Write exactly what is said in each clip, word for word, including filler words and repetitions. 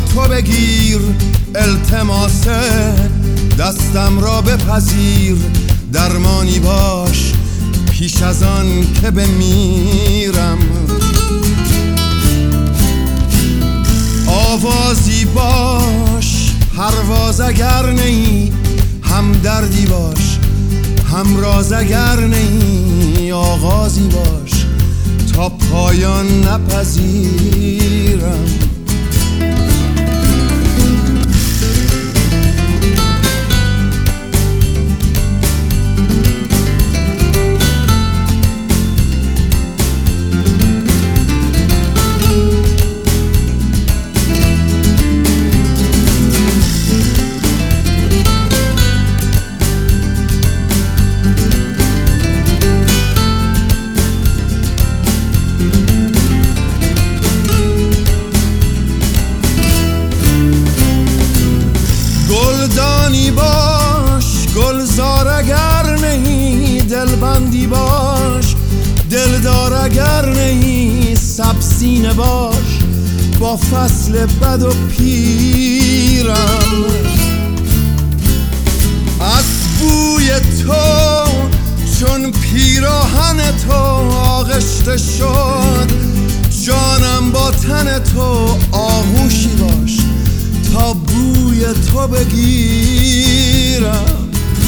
تو بگیر، التماس دستم را بپذیر، درمانی باش پیش از آن که بمیرم. آوازی باش پرواز اگر نی، هم دردی باش هم راز اگر نی، آغازی باش تا پایان نپذیرم. گلدانی باش گلزار اگر نهی، دلبندی باش دلدار اگر نهی، سبسینه باش با فصل بد و پیرم. از بوی تو چون پیراهن تو آغشته شد، جانم با تن تو آغوشی باش تا بوی تو بگیرم.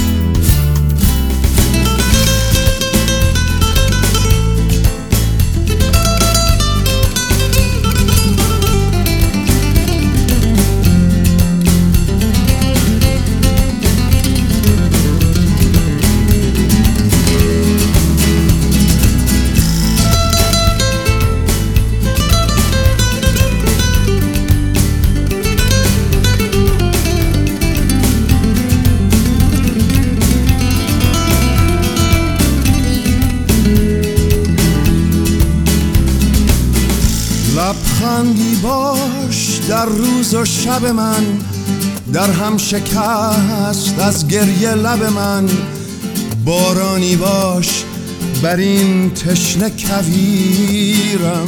لبخندی باش در روز و شب من، در هم شکست از گریه لب من، بارانی باش بر این تشنه کویرم.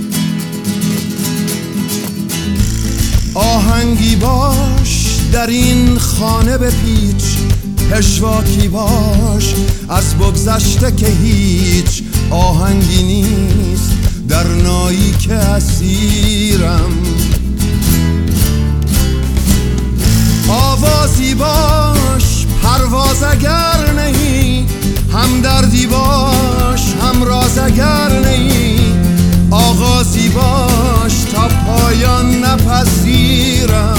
آهنگی باش در این خانه بپیچ، پشواکی باش از بگذشته که هیچ آهنگی نیست در نایی که اسیرم. آوازی باش پرواز اگر نهی، هم دردی باش هم راز اگر نهی، آغازی باش تا پایان نپذیرم.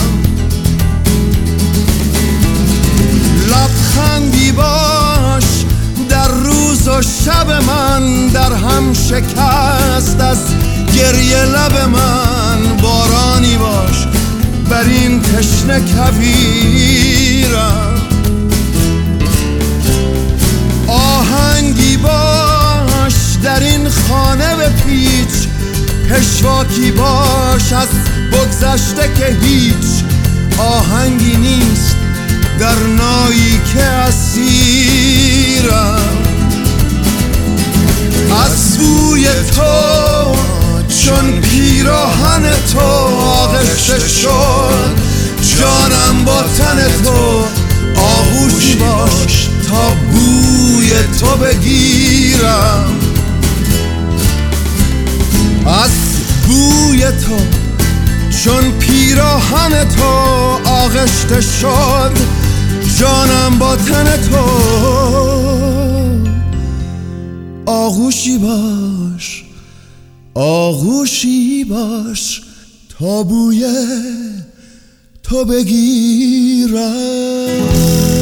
لبخندی باش در روز و شب من، در هم شکست از گریه لب من، بارانی باش بر این تشنه کویرم. آهنگی باش در این خانه بپیچ، پشواکی باش از بگذشته که هیچ آهنگی نیست در نایی که اسیرم. از بوی تو چون پیراهن تو آغشته شد، جانم با تن تو آغوشی باش تا بوی تو بگیرم. از بوی تو چون پیراهن تو آغشته شد، جانم با تن تو آغوشی باش آغوشی باش تا بوی تو بگیرم.